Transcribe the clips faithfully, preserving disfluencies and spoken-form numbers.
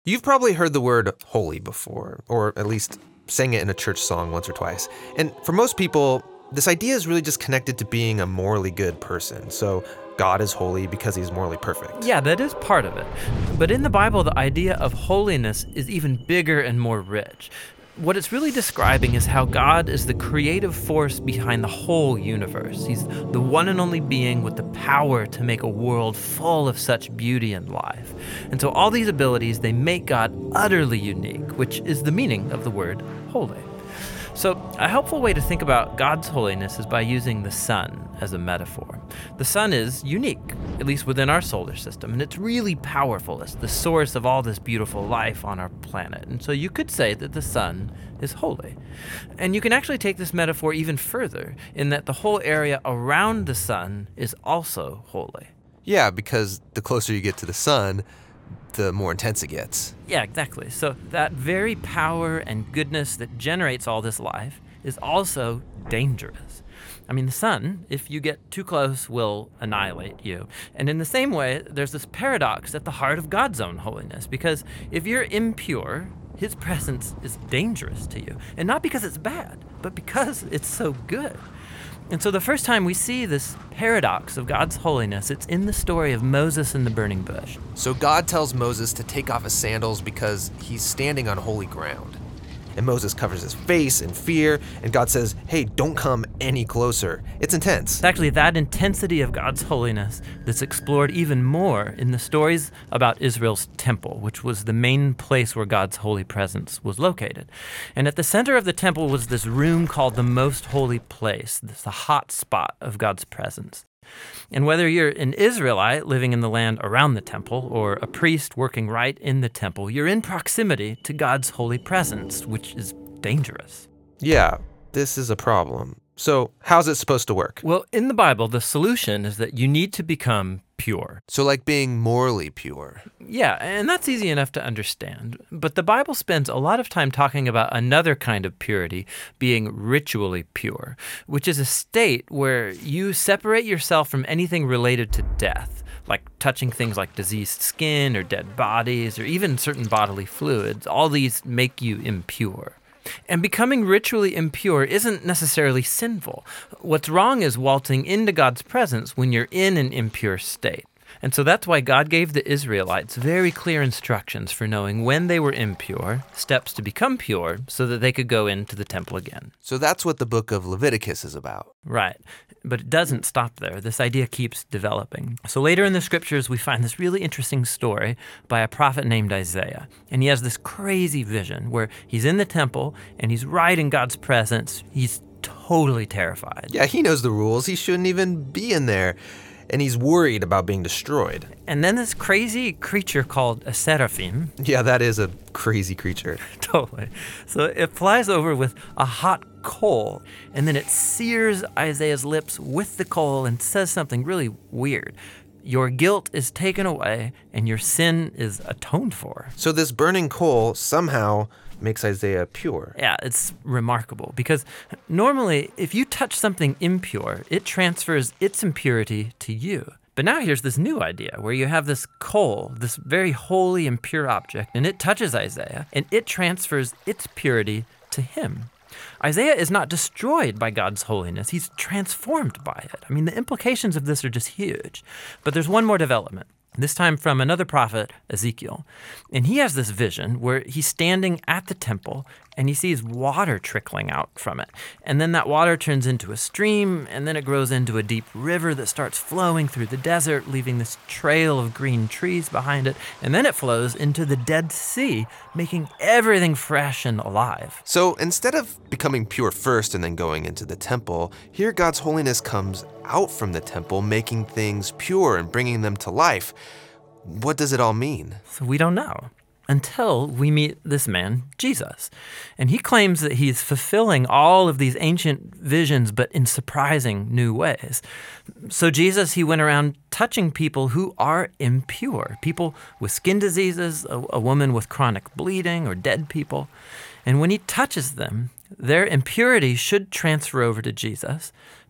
You've probably heard the word holy before, or at least sang it in a church song once or twice. And for most people, this idea is really just connected to being a morally good person. So God is holy because he's morally perfect. Yeah, that is part of it. But in the Bible, the idea of holiness is even bigger and more rich. What it's really describing is how God is the creative force behind the whole universe. He's the one and only being with the power to make a world full of such beauty and life. And so all these abilities, they make God utterly unique, which is the meaning of the word holy. So a helpful way to think about God's holiness is by using the sun as a metaphor. The sun is unique, at least within our solar system, and it's really powerful. It's the source of all this beautiful life on our planet. And so you could say that the sun is holy. And you can actually take this metaphor even further in that the whole area around the sun is also holy. Yeah, because the closer you get to the sun, the more intense it gets. Yeah, exactly. So that very power and goodness that generates all this life is also dangerous. I mean, the sun, if you get too close, will annihilate you. And in the same way, there's this paradox at the heart of God's own holiness, because if you're impure, his presence is dangerous to you. And not because it's bad, but because it's so good. And so the first time we see this paradox of God's holiness, it's in the story of Moses and the burning bush. So God tells Moses to take off his sandals because he's standing on holy ground. And Moses covers his face in fear, and God says, hey, don't come any closer. It's intense. It's actually that intensity of God's holiness that's explored even more in the stories about Israel's temple, which was the main place where God's holy presence was located. And at the center of the temple was this room called the Most Holy Place, this the hot spot of God's presence. And whether you're an Israelite living in the land around the temple or a priest working right in the temple, you're in proximity to God's holy presence, which is dangerous. Yeah, this is a problem. So how's it supposed to work? Well, in the Bible, the solution is that you need to become pure. So like being morally pure. Yeah, and that's easy enough to understand. But the Bible spends a lot of time talking about another kind of purity, being ritually pure, which is a state where you separate yourself from anything related to death, like touching things like diseased skin or dead bodies or even certain bodily fluids. All these make you impure. And becoming ritually impure isn't necessarily sinful. What's wrong is waltzing into God's presence when you're in an impure state. And so that's why God gave the Israelites very clear instructions for knowing when they were impure, steps to become pure, so that they could go into the temple again. So that's what the book of Leviticus is about. Right. But it doesn't stop there. This idea keeps developing. So later in the scriptures, we find this really interesting story by a prophet named Isaiah. And he has this crazy vision where he's in the temple and he's right in God's presence. He's totally terrified. Yeah, he knows the rules. He shouldn't even be in there. And he's worried about being destroyed. And then this crazy creature called a seraphim. Yeah, that is a crazy creature. Totally. So it flies over with a hot coal, and then it sears Isaiah's lips with the coal and says something really weird. Your guilt is taken away, and your sin is atoned for. So this burning coal somehow makes Isaiah pure. Yeah, it's remarkable because normally if you touch something impure, it transfers its impurity to you. But now here's this new idea where you have this coal, this very holy and pure object, and it touches Isaiah, and it transfers its purity to him. Isaiah is not destroyed by God's holiness. He's transformed by it. I mean, the implications of this are just huge. But there's one more development. This time from another prophet, Ezekiel. And he has this vision where he's standing at the temple and he sees water trickling out from it. And then that water turns into a stream, and then it grows into a deep river that starts flowing through the desert, leaving this trail of green trees behind it. And then it flows into the Dead Sea, making everything fresh and alive. So instead of becoming pure first and then going into the temple, here God's holiness comes out from the temple, making things pure and bringing them to life. What does it all mean? So we don't know until we meet this man, Jesus. And he claims that he's fulfilling all of these ancient visions, but in surprising new ways. So Jesus, he went around touching people who are impure, people with skin diseases, a, a woman with chronic bleeding, or dead people. And when he touches them, their impurity should transfer over to Jesus,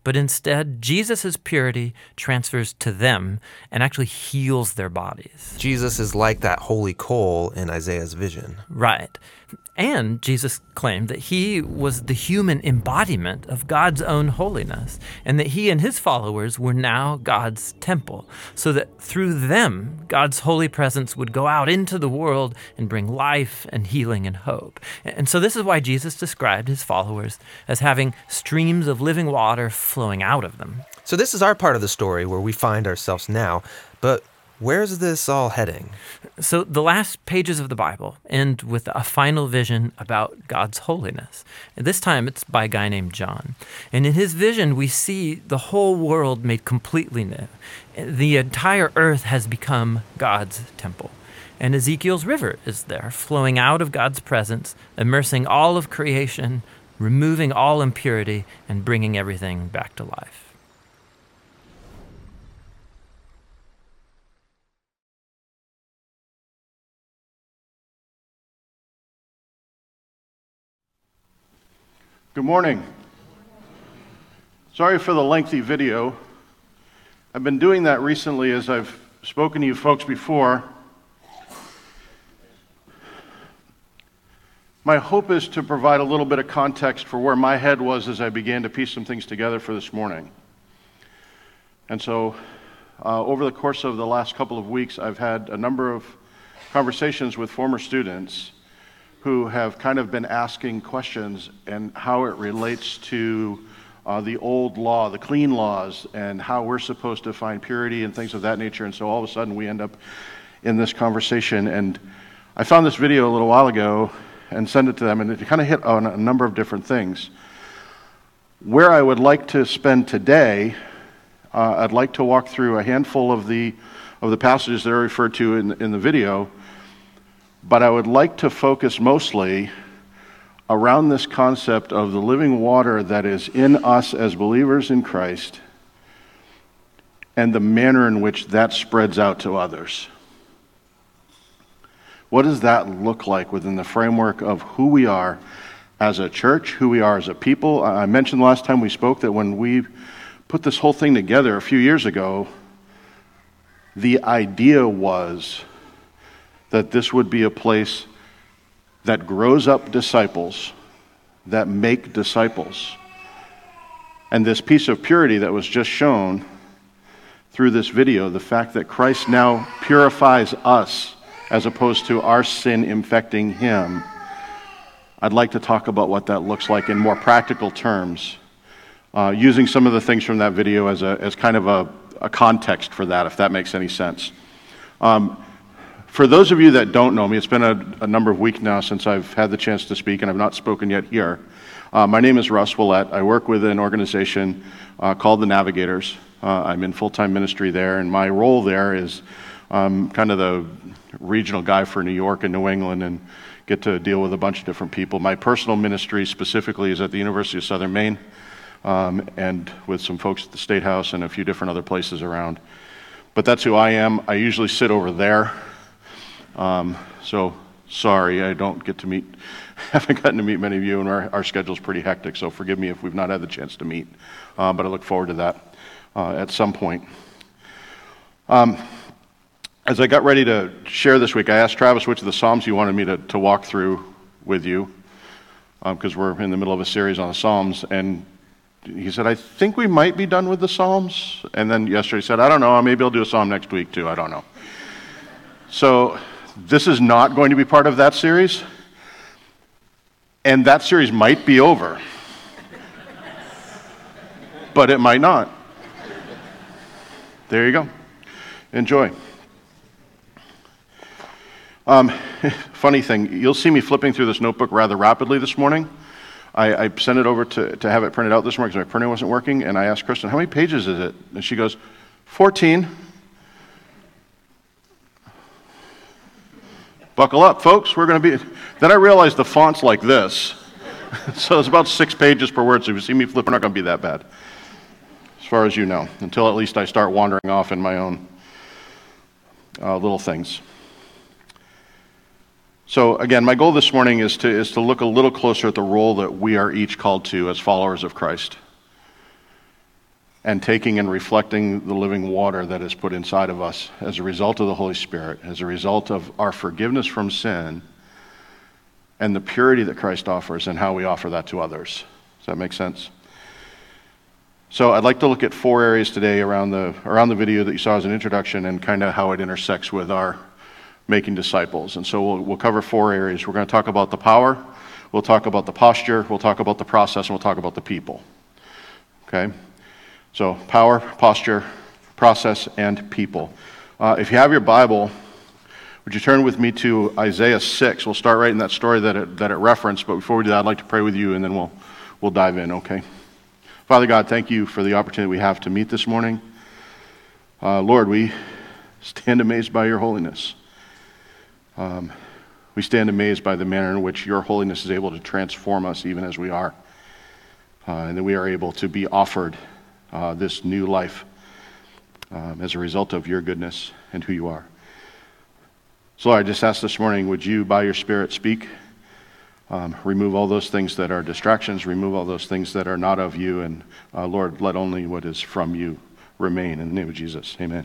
but instead, Jesus' purity transfers to them and actually heals their bodies. Jesus is like that holy coal in Isaiah's vision. Right. And Jesus claimed that he was the human embodiment of God's own holiness, and that he and his followers were now God's temple, so that through them, God's holy presence would go out into the world and bring life and healing and hope. And so this is why Jesus described his followers as having streams of living water flowing out of them. So this is our part of the story where we find ourselves now, but where's this all heading? So the last pages of the Bible end with a final vision about God's holiness. And this time it's by a guy named John. And in his vision, we see the whole world made completely new. The entire earth has become God's temple. And Ezekiel's river is there, flowing out of God's presence, immersing all of creation, removing all impurity, and bringing everything back to life. Good morning. Sorry for the lengthy video. I've been doing that recently as I've spoken to you folks before. My hope is to provide a little bit of context for where my head was as I began to piece some things together for this morning. And so, uh, over the course of the last couple of weeks, I've had a number of conversations with former students who have kind of been asking questions and how it relates to uh, the old law, the clean laws, and how we're supposed to find purity and things of that nature. And so all of a sudden we end up in this conversation. And I found this video a little while ago and sent it to them, and it kind of hit on a number of different things. Where I would like to spend today, uh, I'd like to walk through a handful of the of the passages that are referred to in, in the video. But I would like to focus mostly around this concept of the living water that is in us as believers in Christ and the manner in which that spreads out to others. What does that look like within the framework of who we are as a church, who we are as a people? I mentioned last time we spoke that when we put this whole thing together a few years ago, the idea was that this would be a place that grows up disciples, that make disciples. And this piece of purity that was just shown through this video, the fact that Christ now purifies us as opposed to our sin infecting him, I'd like to talk about what that looks like in more practical terms, uh, using some of the things from that video as a as kind of a, a context for that, if that makes any sense. Um, For those of you that don't know me, it's been a, a number of weeks now since I've had the chance to speak, and I've not spoken yet here. Uh, my name is Russ Willett. I work with an organization uh, called the Navigators. Uh, I'm in full-time ministry there, and my role there is um, kind of the regional guy for New York and New England, and get to deal with a bunch of different people. My personal ministry specifically is at the University of Southern Maine, um, and with some folks at the State House and a few different other places around. But that's who I am. I usually sit over there. Um, so sorry, I don't get to meet, haven't gotten to meet many of you, and our, our schedule's pretty hectic, so forgive me if we've not had the chance to meet, uh, but I look forward to that uh, at some point. Um, as I got ready to share this week, I asked Travis which of the Psalms he wanted me to, to walk through with you, because um, we're in the middle of a series on the Psalms, and he said, I think we might be done with the Psalms, and then yesterday he said, I don't know, maybe I'll do a Psalm next week too, I don't know. So this is not going to be part of that series, and that series might be over, but it might not. There you go. Enjoy. Um, funny thing, you'll see me flipping through this notebook rather rapidly this morning. I, I sent it over to, to have it printed out this morning because my printer wasn't working, and I asked Kristen, how many pages is it? And she goes, fourteen. Buckle up, folks. We're going to be... Then I realized the font's like this. So it's about six pages per word, so if you see me flipping, not going to be that bad. As far as you know, until at least I start wandering off in my own uh, little things. So again, my goal this morning is to is to look a little closer at the role that we are each called to as followers of Christ. and taking and reflecting the living water that is put inside of us as a result of the Holy Spirit, as a result of our forgiveness from sin, and the purity that Christ offers and how we offer that to others. Does that make sense? So I'd like to look at four areas today around the around the video that you saw as an introduction and kind of how it intersects with our making disciples. And so we'll, we'll cover four areas. We're going to talk about the power, we'll talk about the posture, we'll talk about the process, and we'll talk about the people. Okay? So power, posture, process, and people. Uh, if you have your Bible, would you turn with me to Isaiah six? We'll start right in that story that it, that it referenced, but before we do that, I'd like to pray with you, and then we'll we'll dive in, okay? Father God, thank you for the opportunity we have to meet this morning. Uh, Lord, we stand amazed by your holiness. Um, we stand amazed by the manner in which your holiness is able to transform us even as we are, uh, and that we are able to be offered uh, this new life um, as a result of your goodness and who you are. So Lord, I just ask this morning, would you, by your Spirit, speak? Um, remove all those things that are distractions, remove all those things that are not of you, and uh, Lord, let only what is from you remain. In the name of Jesus, amen.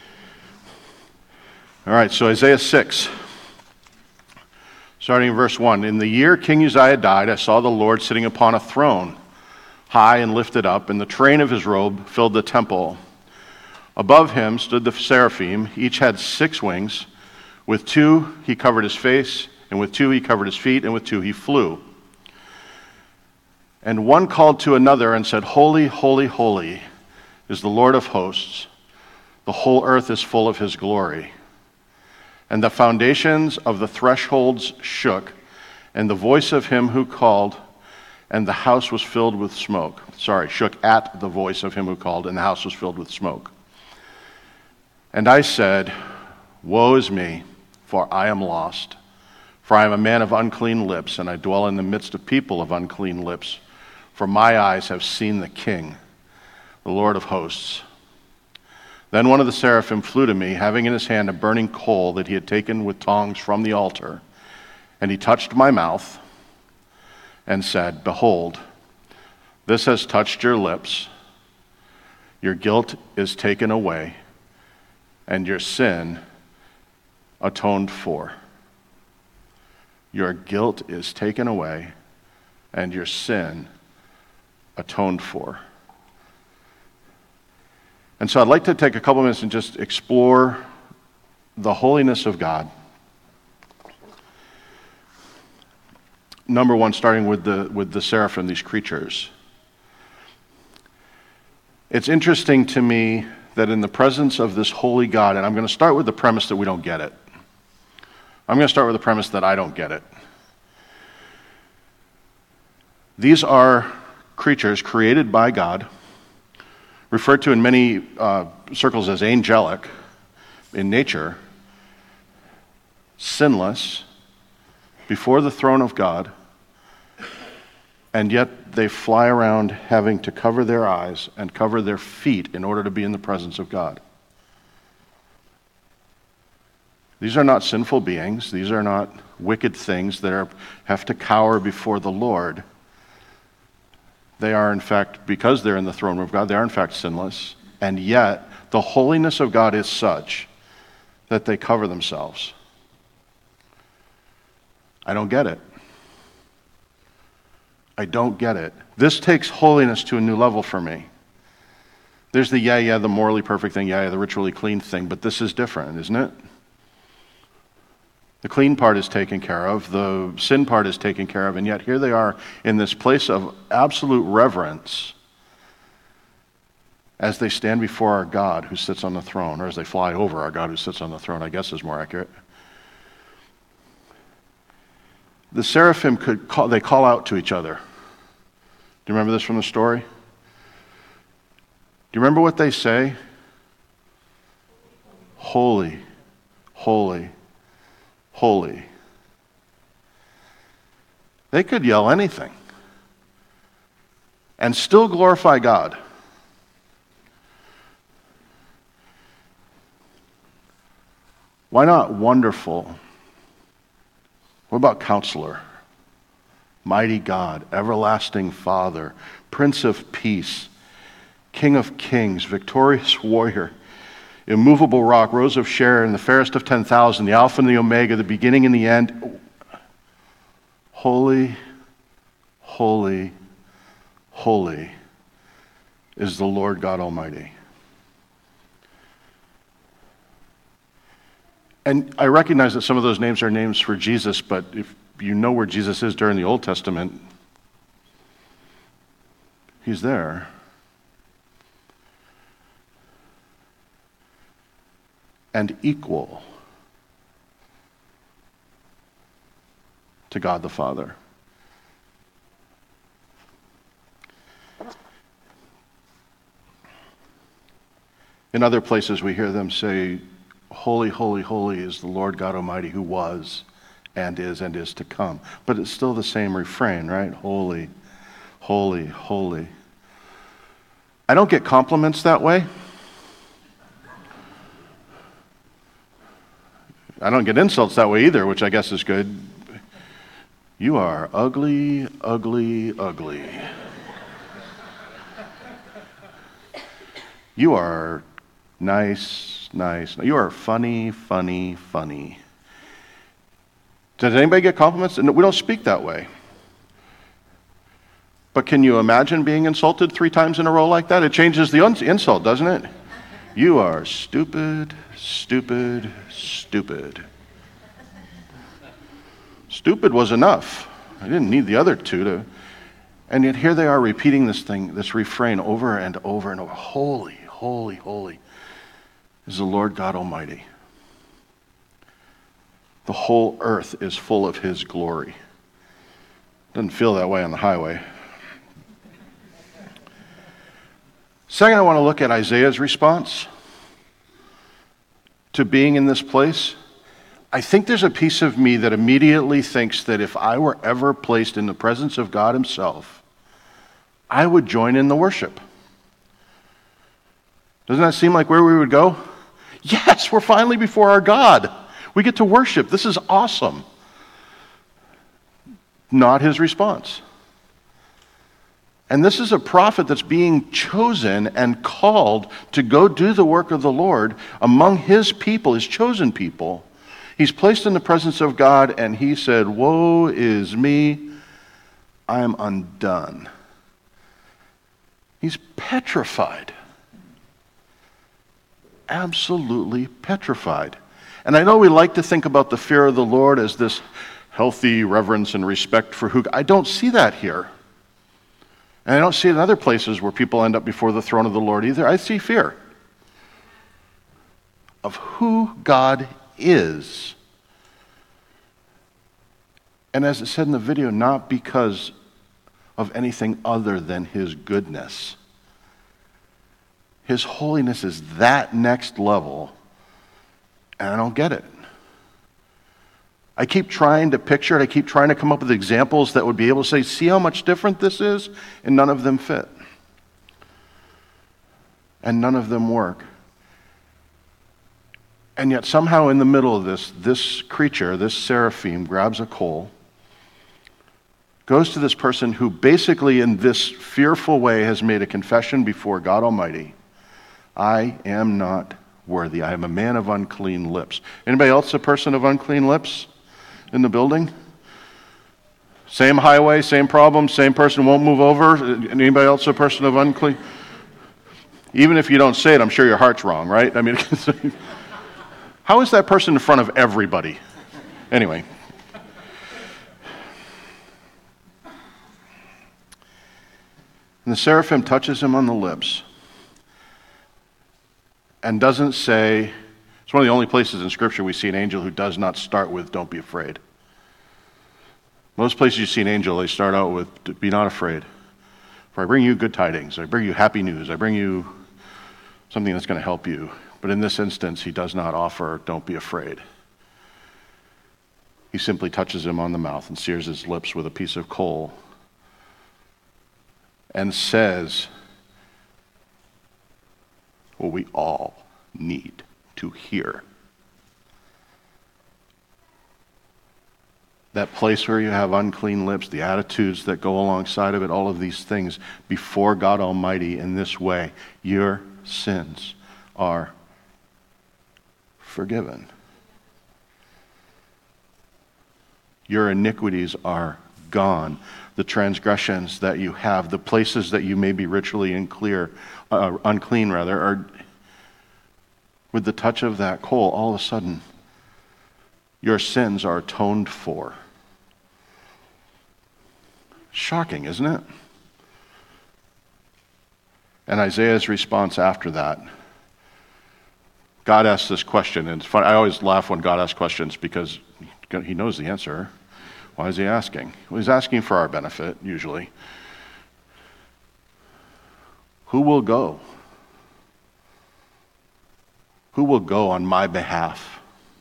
All right, so Isaiah six, starting in verse one. In the year King Uzziah died, I saw the Lord sitting upon a throne, high and lifted up, and the train of his robe filled the temple. Above him stood the seraphim, each had six wings. With two he covered his face, and with two he covered his feet, and with two he flew. And one called to another and said, Holy, holy, holy is the Lord of hosts. The whole earth is full of his glory. And the foundations of the thresholds shook, and the voice of him who called, and the house was filled with smoke. Sorry, shook at the voice of him who called, and the house was filled with smoke. And I said, Woe is me, for I am lost. For I am a man of unclean lips, and I dwell in the midst of people of unclean lips. For my eyes have seen the King, the Lord of hosts. Then one of the seraphim flew to me, having in his hand a burning coal that he had taken with tongs from the altar. And he touched my mouth and said, Behold, this has touched your lips. Your guilt is taken away, and your sin atoned for. Your guilt is taken away, and your sin atoned for. And so I'd like to take a couple minutes and just explore the holiness of God. Number one, starting with the with the seraphim, these creatures. It's interesting to me that in the presence of this holy God, and I'm going to start with the premise that we don't get it. I'm going to start with the premise that I don't get it. These are creatures created by God, referred to in many uh, circles as angelic in nature, sinless, before the throne of God, and yet they fly around having to cover their eyes and cover their feet in order to be in the presence of God. These are not sinful beings. These are not wicked things that are, have to cower before the Lord. They are, in fact, because they're in the throne room of God, they are, in fact, sinless. And yet, the holiness of God is such that they cover themselves. I don't get it. I don't get it. This takes holiness to a new level for me. There's the yeah, yeah, the morally perfect thing, yeah, yeah, the ritually clean thing, but this is different, isn't it? The clean part is taken care of, the sin part is taken care of, and yet here they are in this place of absolute reverence as they stand before our God who sits on the throne, or as they fly over our God who sits on the throne, I guess is more accurate. The seraphim could call, they call out to each other. Do you remember this from the story? Do you remember what they say? Holy, holy, holy. They could yell anything and still glorify God. Why not wonderful? What about Counselor? Mighty God, Everlasting Father, Prince of Peace. King of kings, victorious warrior, immovable rock, rose of Sharon, the fairest of ten thousand, the Alpha and the Omega, the beginning and the end. Holy, holy, holy is the Lord God Almighty. And I recognize that some of those names are names for Jesus, but if you know where Jesus is during the Old Testament, he's there. And equal to God the Father. In other places we hear them say, holy, holy, holy is the Lord God Almighty who was and is and is to come. But it's still the same refrain, right? Holy, holy, holy. I don't get compliments that way. I don't get insults that way either, which I guess is good. You are ugly, ugly, ugly. You are nice, nice. You are funny, funny, funny. Does anybody get compliments? No, we don't speak that way. But can you imagine being insulted three times in a row like that? It changes the un- insult, doesn't it? You are stupid, stupid, stupid. Stupid was enough. I didn't need the other two to. And yet here they are repeating this thing, this refrain over and over and over. Holy, holy, holy is the Lord God Almighty. The whole earth is full of his glory. Doesn't feel that way on the highway. Second, I want to look at Isaiah's response to being in this place. I think there's a piece of me that immediately thinks that if I were ever placed in the presence of God himself, I would join in the worship. Doesn't that seem like where we would go? Yes, we're finally before our God. We get to worship. This is awesome. Not his response. And this is a prophet that's being chosen and called to go do the work of the Lord among his people, his chosen people. He's placed in the presence of God and he said, woe is me, I am undone. He's petrified. Absolutely petrified. And I know we like to think about the fear of the Lord as this healthy reverence and respect for who. I don't see that here. And I don't see it in other places where people end up before the throne of the Lord either. I see fear of who God is. And as it said in the video, not because of anything other than his goodness. His holiness is that next level, and I don't get it. I keep trying to picture it. I keep trying to come up with examples that would be able to say, see how much different this is? And none of them fit. And none of them work. And yet somehow in the middle of this, this creature, this seraphim, grabs a coal, goes to this person who basically in this fearful way has made a confession before God Almighty. I am not worthy. I am a man of unclean lips. Anybody else a person of unclean lips in the building? Same highway, same problem, same person won't move over. Anybody else a person of unclean? Even if you don't say it, I'm sure your heart's wrong, right? I mean, how is that person in front of everybody? Anyway. And the seraphim touches him on the lips and doesn't say, it's one of the only places in Scripture we see an angel who does not start with, don't be afraid. Most places you see an angel, they start out with, be not afraid. For I bring you good tidings, I bring you happy news, I bring you something that's going to help you. But in this instance, he does not offer, don't be afraid. He simply touches him on the mouth and sears his lips with a piece of coal and says what we all need to hear. that place where you have unclean lips, the attitudes that go alongside of it, all of these things before God Almighty in this way, your sins are forgiven. Your iniquities are gone. The transgressions that you have, the places that you may be ritually unclear, uh, unclean rather, are with the touch of that coal, all of a sudden, your sins are atoned for. Shocking, isn't it? And Isaiah's response after that, God asks this question, and it's funny, I always laugh when God asks questions because he knows the answer. Why is he asking? Well, he's asking for our benefit, usually. Who will go? Who will go on my behalf?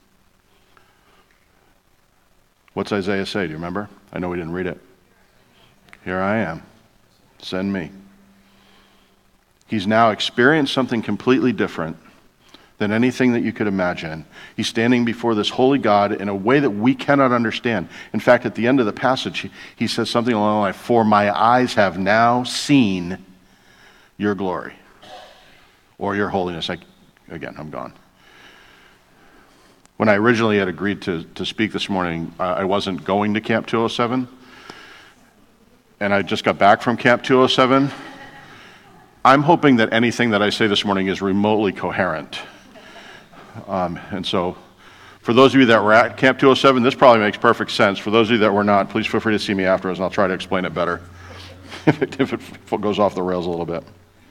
What's Isaiah say? Do you remember? I know we didn't read it. Here I am. Send me. He's now experienced something completely different than anything that you could imagine. He's standing before this holy God in a way that we cannot understand. In fact, at the end of the passage, he, he says something along the line, "For my eyes have now seen your glory," or your holiness. I, again, I'm gone. When I originally had agreed to, to speak this morning, I wasn't going to Camp two oh seven. And I just got back from Camp two oh seven. I'm hoping that anything that I say this morning is remotely coherent. Um, and so, for those of you that were at Camp two oh seven, this probably makes perfect sense. For those of you that were not, please feel free to see me afterwards, and I'll try to explain it better if, it, if it goes off the rails a little bit.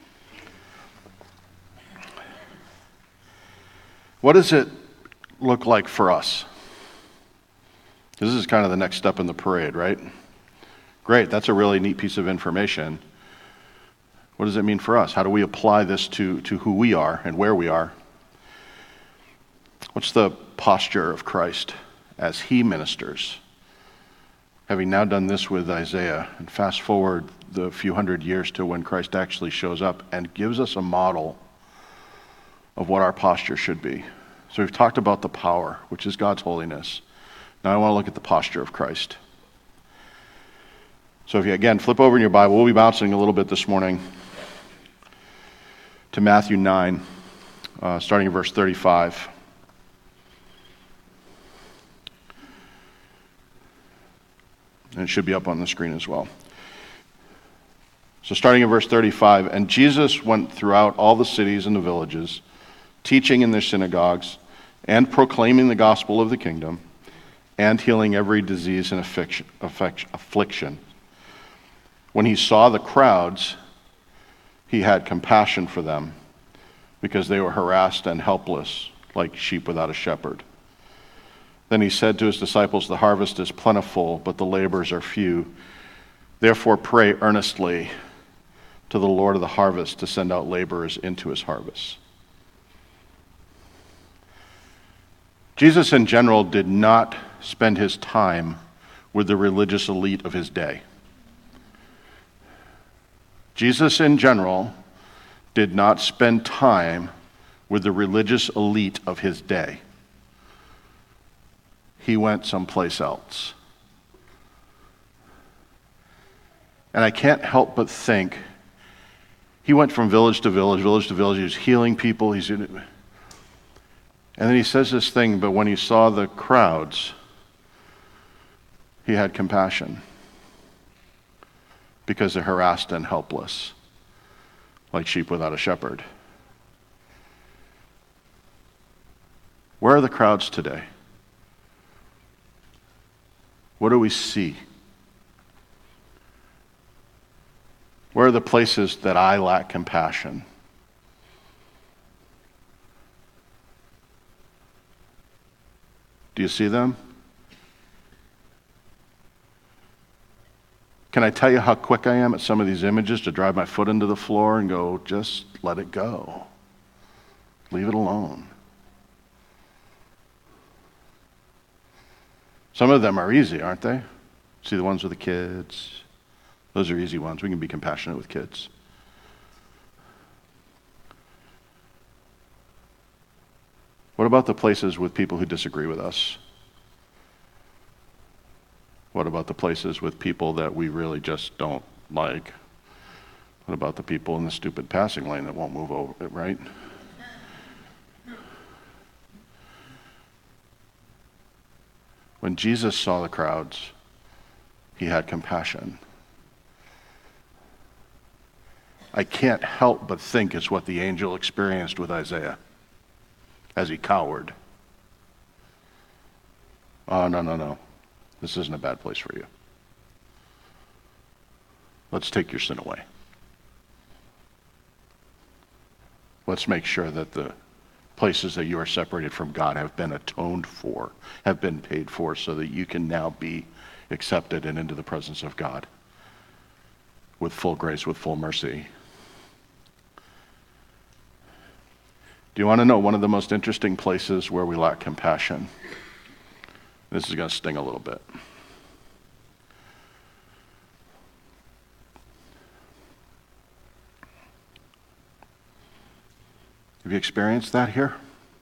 What does it look like for us? This is kind of the next step in the parade, right? Great, that's a really neat piece of information. What does it mean for us? How do we apply this to, to who we are and where we are? What's the posture of Christ as he ministers? Having now done this with Isaiah, and fast forward the few hundred years to when Christ actually shows up and gives us a model of what our posture should be. So we've talked about the power, which is God's holiness. Now I want to look at the posture of Christ. So if you, again, flip over in your Bible, we'll be bouncing a little bit this morning to Matthew nine, uh, starting in verse thirty-five. And it should be up on the screen as well. So starting in verse thirty-five, "And Jesus went throughout all the cities and the villages, teaching in their synagogues, and proclaiming the gospel of the kingdom, and healing every disease and affliction. When he saw the crowds, he had compassion for them, because they were harassed and helpless, like sheep without a shepherd. Then he said to his disciples, 'The harvest is plentiful, but the laborers are few. Therefore pray earnestly to the Lord of the harvest to send out laborers into his harvest.'" Jesus in general did not spend his time with the religious elite of his day. Jesus in general did not spend time with the religious elite of his day. He went someplace else. And I can't help but think, he went from village to village, village to village, he was healing people, he's in it. And then he says this thing, "But when he saw the crowds, he had compassion, because they're harassed and helpless, like sheep without a shepherd." Where are the crowds today? What do we see? Where are the places that I lack compassion? Do you see them? Can I tell you how quick I am at some of these images to drive my foot into the floor and go, just let it go. Leave it alone. Some of them are easy, aren't they? See the ones with the kids? Those are easy ones. We can be compassionate with kids. What about the places with people who disagree with us? What about the places with people that we really just don't like? What about the people in the stupid passing lane that won't move over it, right? When Jesus saw the crowds, he had compassion. I can't help but think it's what the angel experienced with Isaiah as he cowered. Oh, no, no, no. This isn't a bad place for you. Let's take your sin away. Let's make sure that the places that you are separated from God have been atoned for, have been paid for, so that you can now be accepted and into the presence of God with full grace, with full mercy. Do you want to know one of the most interesting places where we lack compassion? This is going to sting a little bit. Have you experienced that here?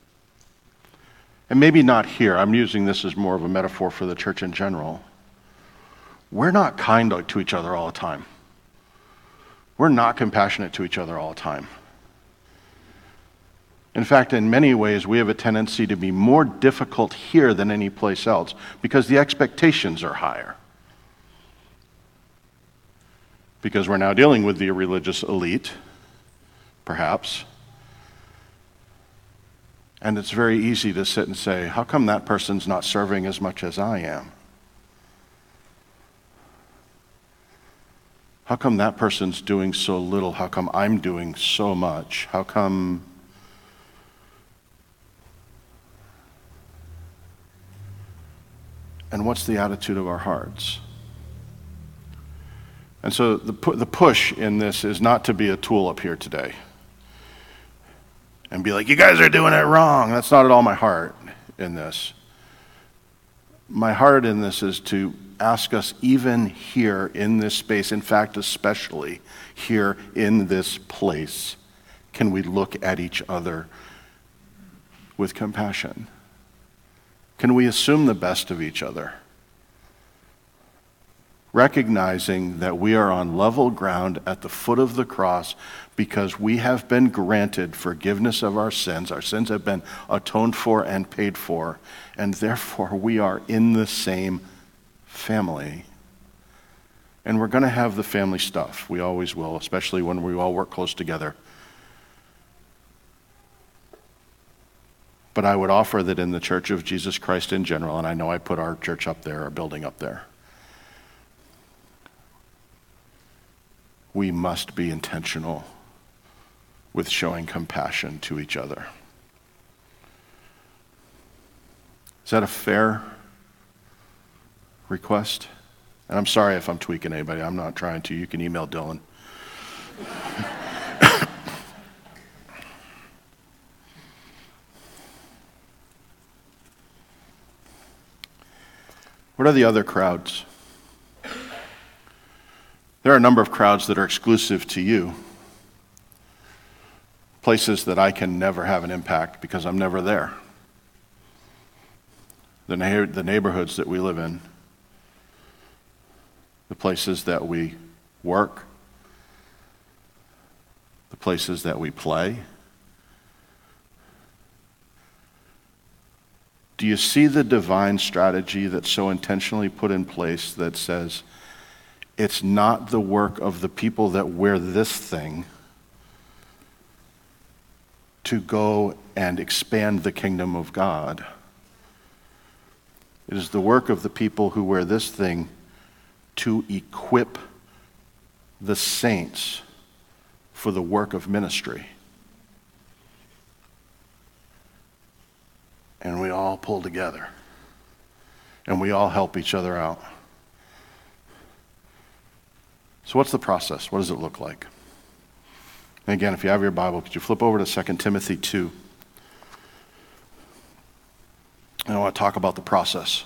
And maybe not here. I'm using this as more of a metaphor for the church in general. We're not kind to each other all the time. We're not compassionate to each other all the time. In fact, in many ways, we have a tendency to be more difficult here than any place else because the expectations are higher. Because we're now dealing with the religious elite, perhaps. And it's very easy to sit and say, how come that person's not serving as much as I am? How come that person's doing so little? How come I'm doing so much? How come... And what's the attitude of our hearts? And so the pu- the push in this is not to be a tool up here today and be like, you guys are doing it wrong. That's not at all my heart in this. My heart in this is to ask us, even here in this space, in fact, especially here in this place, can we look at each other with compassion? Can we assume the best of each other? Recognizing that we are on level ground at the foot of the cross because we have been granted forgiveness of our sins. Our sins have been atoned for and paid for, and therefore we are in the same family. And we're going to have the family stuff. We always will, especially when we all work close together. But I would offer that in the Church of Jesus Christ in general, and I know I put our church up there, our building up there, we must be intentional with showing compassion to each other. Is that a fair request? And I'm sorry if I'm tweaking anybody. I'm not trying to. You can email Dylan. What are the other crowds? There are a number of crowds that are exclusive to you. Places that I can never have an impact because I'm never there. The, na- the neighborhoods that we live in. The places that we work. The places that we play. Do you see the divine strategy that's so intentionally put in place that says, it's not the work of the people that wear this thing to go and expand the kingdom of God. It is the work of the people who wear this thing to equip the saints for the work of ministry. And we all pull together. And we all help each other out. So what's the process? What does it look like? And again, if you have your Bible, could you flip over to Second Timothy two? And I want to talk about the process.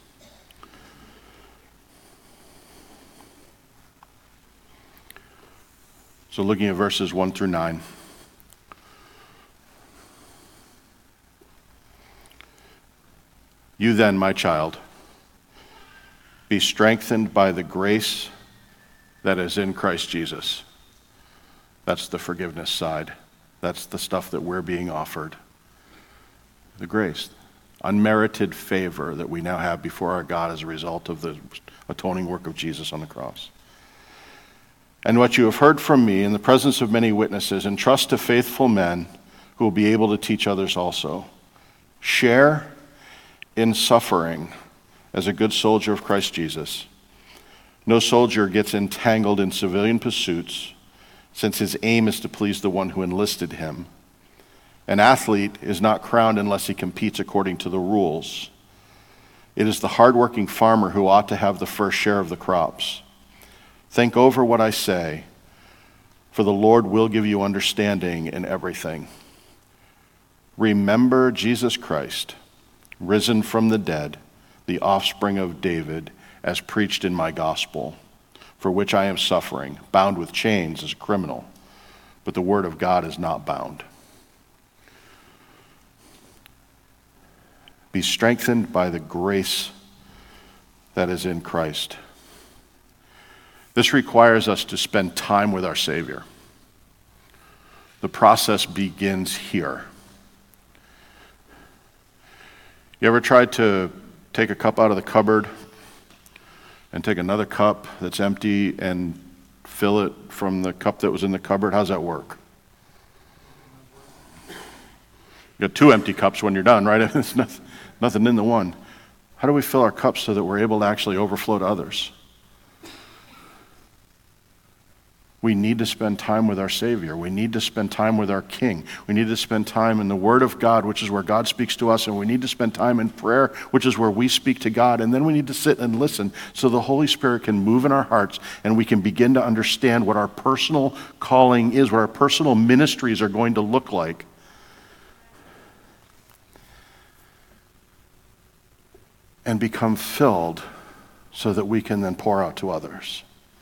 So looking at verses one through nine. You then, my child, Be strengthened by the grace that is in Christ Jesus. That's the forgiveness side. That's the stuff that we're being offered. The grace, unmerited favor that we now have before our God as a result of the atoning work of Jesus on the cross. And what you have heard from me in the presence of many witnesses, entrust to faithful men who will be able to teach others also. Share in suffering as a good soldier of Christ Jesus. No soldier gets entangled in civilian pursuits, since his aim is to please the one who enlisted him. An athlete is not crowned unless he competes according to the rules. It is the hardworking farmer who ought to have the first share of the crops. Think over what I say, for the Lord will give you understanding in everything. Remember Jesus Christ, risen from the dead, the offspring of David, as preached in my gospel, for which I am suffering, bound with chains as a criminal, but the word of God is not bound. Be strengthened by the grace that is in Christ. This requires us to spend time with our Savior. The process begins here. You ever tried to take a cup out of the cupboard and take another cup that's empty and fill it from the cup that was in the cupboard? How's that work? You got two empty cups when you're done, right? There's nothing, nothing in the one. How do we fill our cups so that we're able to actually overflow to others? We need to spend time with our Savior. We need to spend time with our King. We need to spend time in the Word of God, which is where God speaks to us, and we need to spend time in prayer, which is where we speak to God, and then we need to sit and listen so the Holy Spirit can move in our hearts and we can begin to understand what our personal calling is, what our personal ministries are going to look like. And become filled so that we can then pour out to others.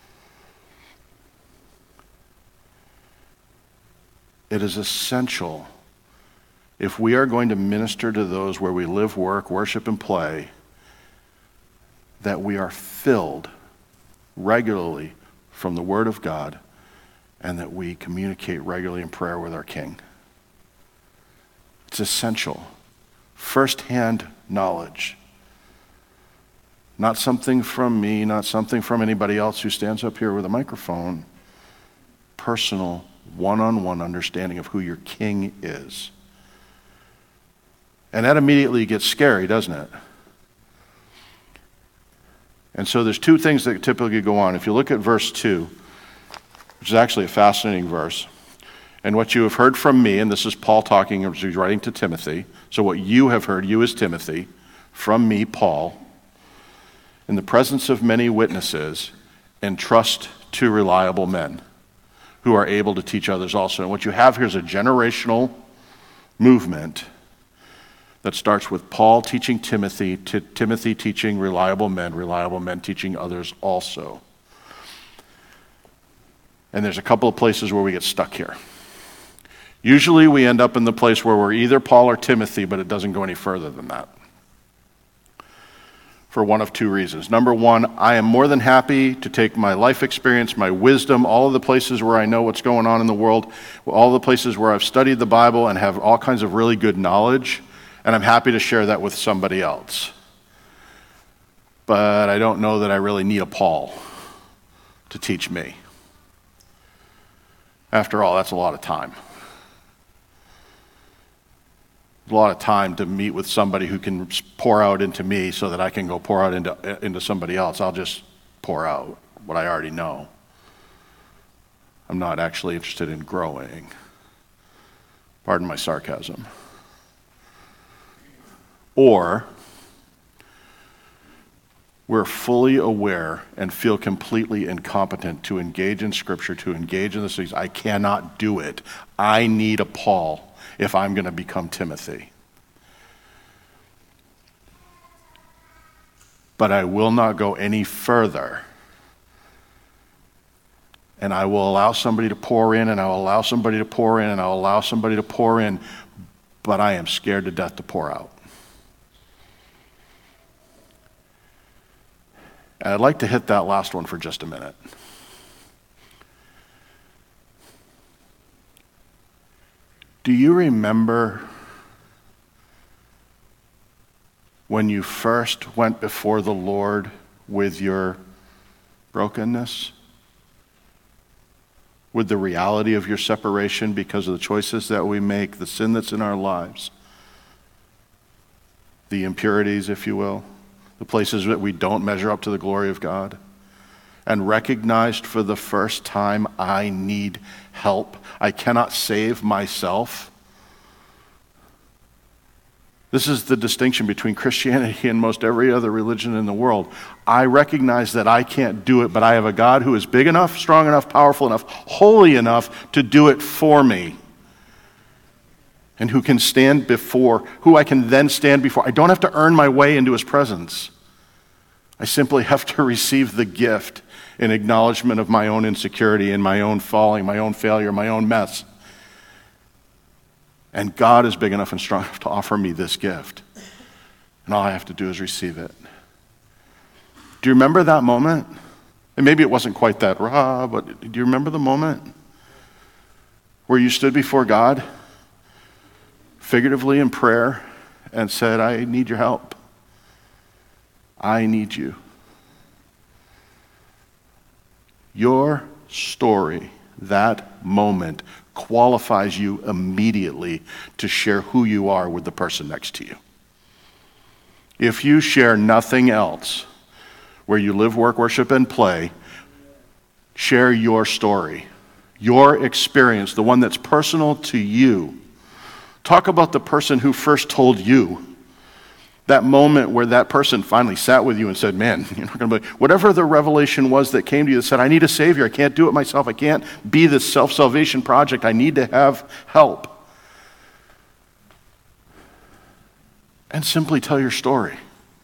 It is essential, if we are going to minister to those where we live, work, worship, and play, that we are filled regularly from the Word of God and that we communicate regularly in prayer with our King. It's essential. First-hand knowledge. Not something from me, not something from anybody else who stands up here with a microphone. Personal, one-on-one understanding of who your King is. And that immediately gets scary, doesn't it? And so there's two things that typically go on. If you look at verse two, which is actually a fascinating verse, and what you have heard from me, and this is Paul talking, he's writing to Timothy, so what you have heard, you as Timothy, from me, Paul, in the presence of many witnesses, entrust to reliable men who are able to teach others also. And what you have here is a generational movement that starts with Paul teaching Timothy, t- Timothy teaching reliable men, reliable men teaching others also. And there's a couple of places where we get stuck here. Usually we end up in the place where we're either Paul or Timothy, but it doesn't go any further than that. For one of two reasons. Number one, I am more than happy to take my life experience, my wisdom, all of the places where I know what's going on in the world, all the places where I've studied the Bible and have all kinds of really good knowledge, and I'm happy to share that with somebody else. But I don't know that I really need a Paul to teach me. After all, that's a lot of time. A lot of time to meet with somebody who can pour out into me so that I can go pour out into, into somebody else. I'll just pour out what I already know. I'm not actually interested in growing. Pardon my sarcasm. Or we're fully aware and feel completely incompetent to engage in Scripture, to engage in the things. I cannot do it. I need a Paul if I'm going to become Timothy. But I will not go any further. And I will allow somebody to pour in, and I will allow somebody to pour in, and I will allow somebody to pour in, but I am scared to death to pour out. And I'd like to hit that last one for just a minute. Do you remember when you first went before the Lord with your brokenness? With the reality of your separation because of the choices that we make, the sin that's in our lives, the impurities, if you will, the places that we don't measure up to the glory of God, and recognized for the first time, I need help. I cannot save myself. This is the distinction between Christianity and most every other religion in the world. I recognize that I can't do it, but I have a God who is big enough, strong enough, powerful enough, holy enough to do it for me. And who can stand before, who I can then stand before. I don't have to earn my way into his presence. I simply have to receive the gift in acknowledgement of my own insecurity and my own falling, my own failure, my own mess. And God is big enough and strong enough to offer me this gift. And all I have to do is receive it. Do you remember that moment? And maybe it wasn't quite that raw, but do you remember the moment where you stood before God, figuratively in prayer, and said, I need your help. I need you. Your story, that moment, qualifies you immediately to share who you are with the person next to you. If you share nothing else, where you live, work, worship, and play, share your story, your experience, the one that's personal to you. Talk about the person who first told you. That moment where that person finally sat with you and said, man, you're not going to believe, whatever the revelation was that came to you that said, I need a Savior, I can't do it myself, I can't be this self-salvation project, I need to have help. And simply tell your story.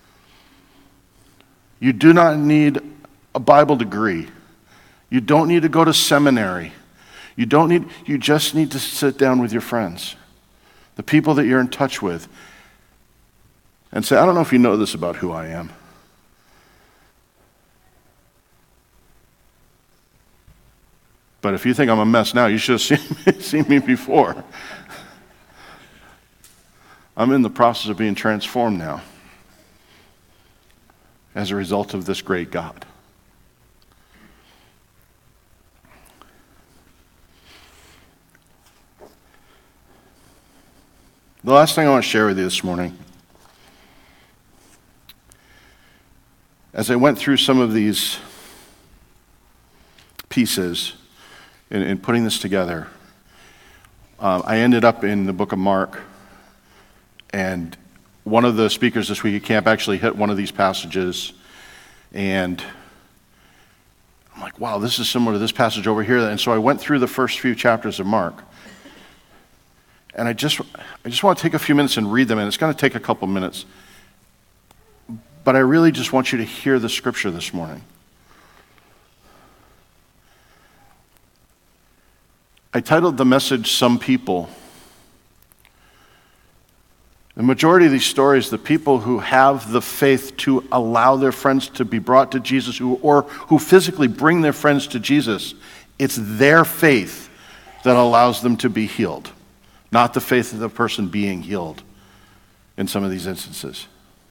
You do not need a Bible degree. You don't need to go to seminary. You don't need, you just need to sit down with your friends, the people that you're in touch with, and say, I don't know if you know this about who I am. But if you think I'm a mess now, you should have seen me, seen me before. I'm in the process of being transformed now as a result of this great God. The last thing I want to share with you this morning, as I went through some of these pieces in, in putting this together, um, I ended up in the book of Mark, and one of the speakers this week at camp actually hit one of these passages, and I'm like, wow, this is similar to this passage over here. And so I went through the first few chapters of Mark, and I just, I just want to take a few minutes and read them, and it's going to take a couple minutes. But I really just want you to hear the scripture this morning. I titled the message, Some People. The majority of these stories, the people who have the faith to allow their friends to be brought to Jesus, who, or who physically bring their friends to Jesus, it's their faith that allows them to be healed, not the faith of the person being healed in some of these instances.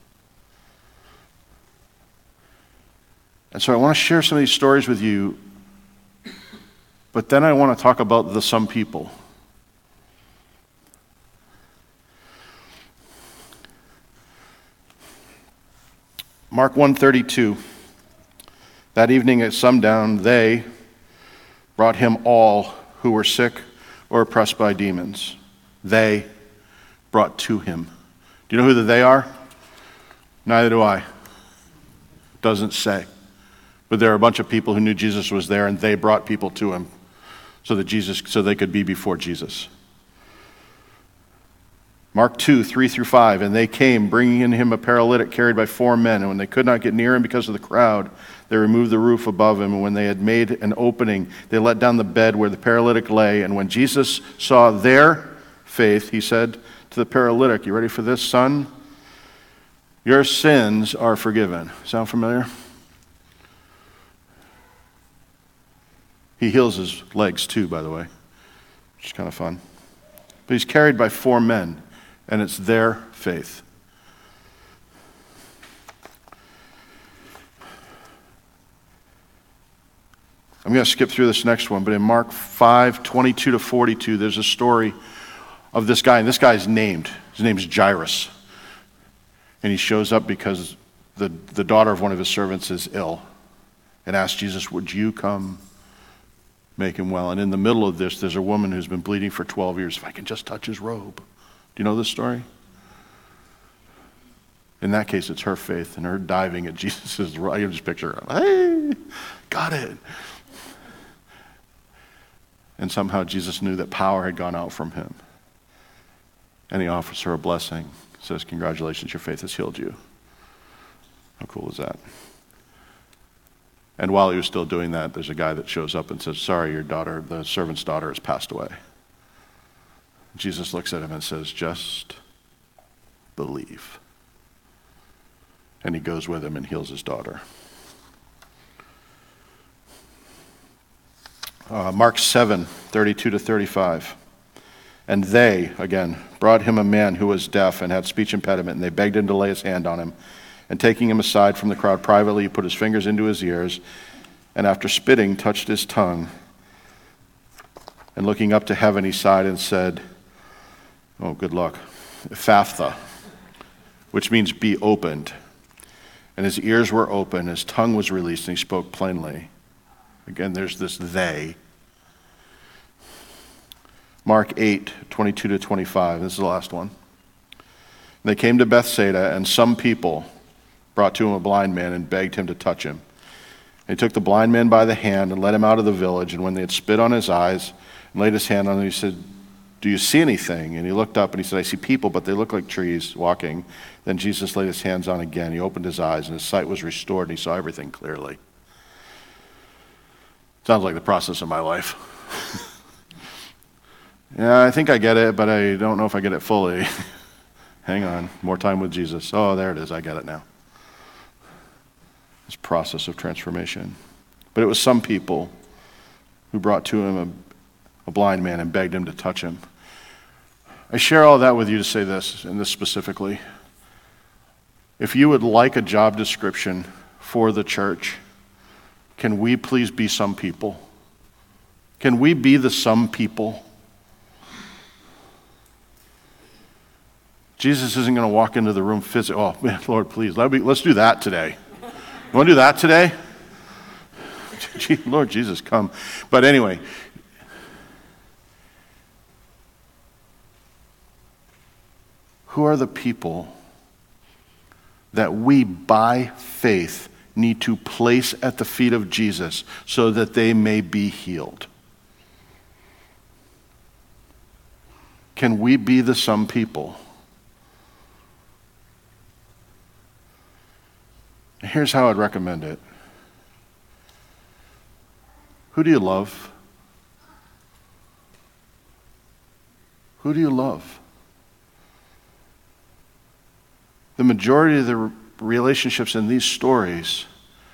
And so I want to share some of these stories with you, but then I want to talk about the some people. Mark one thirty-two, that evening at sundown, they brought him all who were sick or oppressed by demons. They brought to him. Do you know who the they are? Neither do I. Doesn't say. But there are a bunch of people who knew Jesus was there, and they brought people to him so that Jesus, so they could be before Jesus. Mark two, three through five, and they came, bringing in him a paralytic carried by four men, and when they could not get near him because of the crowd, they removed the roof above him, and when they had made an opening, they let down the bed where the paralytic lay, and when Jesus saw their faith, he said to the paralytic, you ready for this, son? Your sins are forgiven. Sound familiar? He heals his legs too, by the way, which is kind of fun. But he's carried by four men, and it's their faith. I'm going to skip through this next one, but in Mark five, twenty-two to forty-two, there's a story of this guy, and this guy's named. His name's Jairus. And he shows up because the, the daughter of one of his servants is ill, and asks Jesus, would you come make him well? And in the middle of this, there's a woman who's been bleeding for twelve years. If I can just touch his robe. Do you know this story? In that case, it's her faith and her diving at Jesus' robe. I can just picture her. Hey, got it. And somehow Jesus knew that power had gone out from him. And he offers her a blessing. Says, congratulations, your faith has healed you. How cool is that? And while he was still doing that, there's a guy that shows up and says, sorry, your daughter, the servant's daughter, has passed away. Jesus looks at him and says, just believe. And he goes with him and heals his daughter. Uh, Mark seven, thirty-two to thirty-five. And they, again, brought him a man who was deaf and had speech impediment, and they begged him to lay his hand on him. And taking him aside from the crowd privately, he put his fingers into his ears, and after spitting, touched his tongue. And looking up to heaven, he sighed and said, oh, good luck, Ephphatha, which means be opened. And his ears were open, his tongue was released, and he spoke plainly. Again, there's this they. Mark eight, twenty-two to twenty-five. This is the last one. They came to Bethsaida, and some people brought to him a blind man and begged him to touch him. And he took the blind man by the hand and led him out of the village. And when they had spit on his eyes and laid his hand on him, he said, do you see anything? And he looked up and he said, I see people, but they look like trees walking. Then Jesus laid his hands on again. He opened his eyes, and his sight was restored, and he saw everything clearly. Sounds like the process of my life. Yeah, I think I get it, but I don't know if I get it fully. Hang on, more time with Jesus. Oh, there it is, I get it now. This process of transformation. But it was some people who brought to him a, a blind man and begged him to touch him. I share all that with you to say this, and this specifically. If you would like a job description for the church, can we please be some people? Can we be the some people? Jesus isn't going to walk into the room physically. Oh, man, Lord, please, let me, let's do that today. You want to do that today? Lord Jesus, come. But anyway, who are the people that we, by faith, need to place at the feet of Jesus so that they may be healed? Can we be the some people? Here's how I'd recommend it. Who do you love? Who do you love? The majority of the relationships in these stories,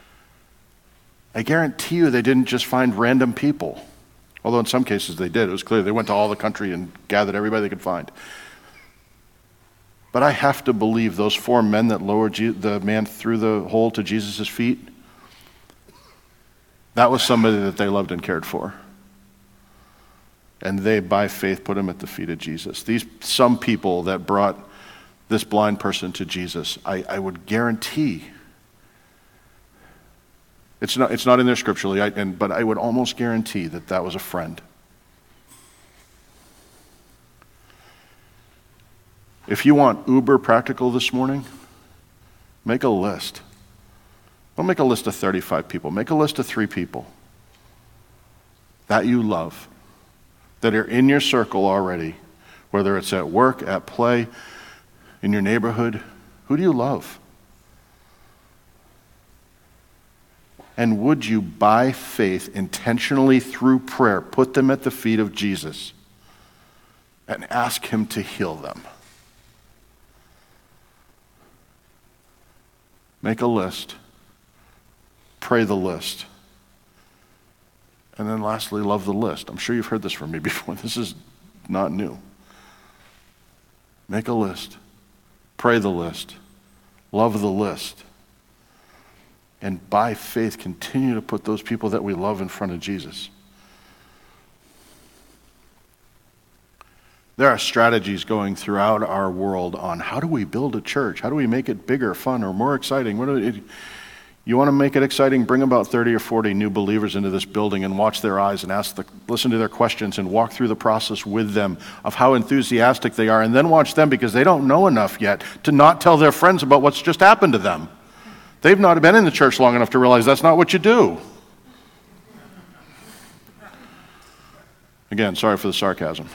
I guarantee you they didn't just find random people. Although in some cases they did. It was clear they went to all the country and gathered everybody they could find. But I have to believe those four men that lowered the man through the hole to Jesus' feet, that was somebody that they loved and cared for. And they, by faith, put him at the feet of Jesus. These some people that brought this blind person to Jesus, I, I would guarantee, it's not, it's not in there scripturally, I, and, but I would almost guarantee that that was a friend. If you want uber practical this morning, make a list. Don't make a list of thirty-five people. Make a list of three people that you love, that are in your circle already, whether it's at work, at play, in your neighborhood. Who do you love? And would you, by faith, intentionally through prayer, put them at the feet of Jesus and ask him to heal them? Make a list. Pray the list. And then lastly, love the list. I'm sure you've heard this from me before. This is not new. Make a list. Pray the list. Love the list. And by faith, continue to put those people that we love in front of Jesus. There are strategies going throughout our world on how do we build a church? How do we make it bigger, fun, or more exciting? What do it, you want to make it exciting? Bring about thirty or forty new believers into this building and watch their eyes and ask the, listen to their questions and walk through the process with them of how enthusiastic they are, and then watch them because they don't know enough yet to not tell their friends about what's just happened to them. They've not been in the church long enough to realize that's not what you do. Again, sorry for the sarcasm.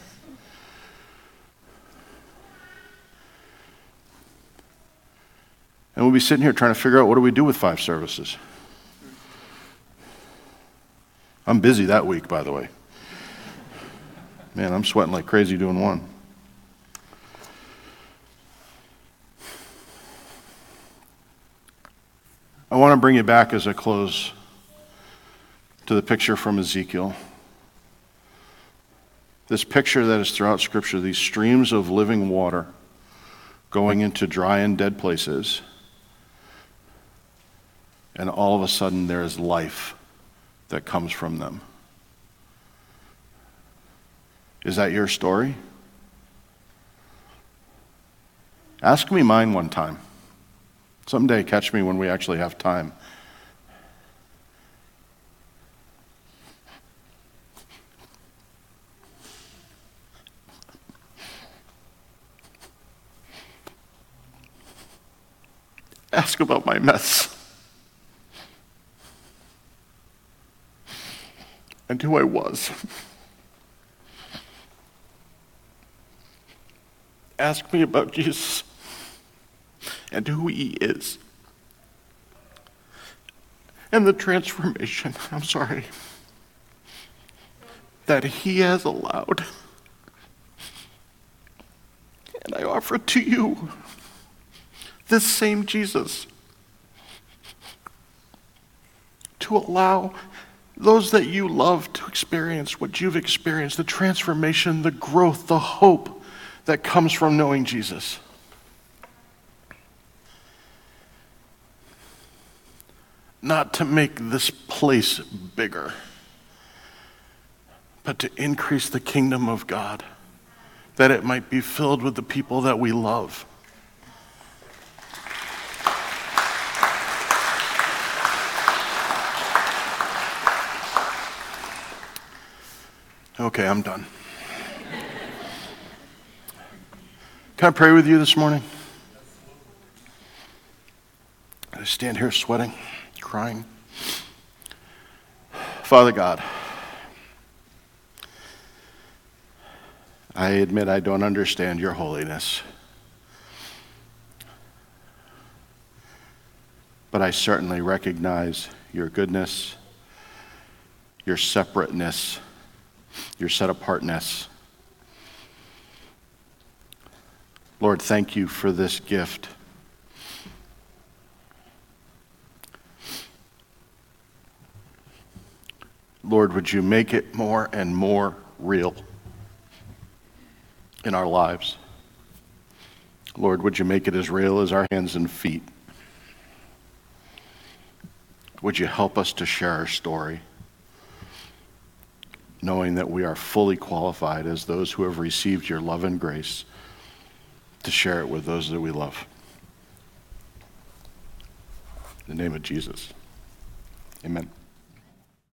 And we'll be sitting here trying to figure out what do we do with five services. I'm busy that week, by the way. Man, I'm sweating like crazy doing one. I want to bring you back as I close to the picture from Ezekiel. This picture that is throughout Scripture, these streams of living water going into dry and dead places. And all of a sudden there is life that comes from them. Is that your story? Ask me mine one time. Someday catch me when we actually have time. Ask about my mess. And who I was. Ask me about Jesus and who he is. And the transformation, I'm sorry, that he has allowed. And I offer to you this same Jesus to allow those that you love to experience what you've experienced, the transformation, the growth, the hope that comes from knowing Jesus. Not to make this place bigger, but to increase the kingdom of God, that it might be filled with the people that we love. Okay, I'm done. Can I pray with you this morning? I stand here sweating, crying. Father God, I admit I don't understand your holiness, but I certainly recognize your goodness, your separateness, your set-apartness. Lord, thank you for this gift. Lord, would you make it more and more real in our lives? Lord, would you make it as real as our hands and feet? Would you help us to share our story, knowing that we are fully qualified as those who have received your love and grace to share it with those that we love. In the name of Jesus, amen.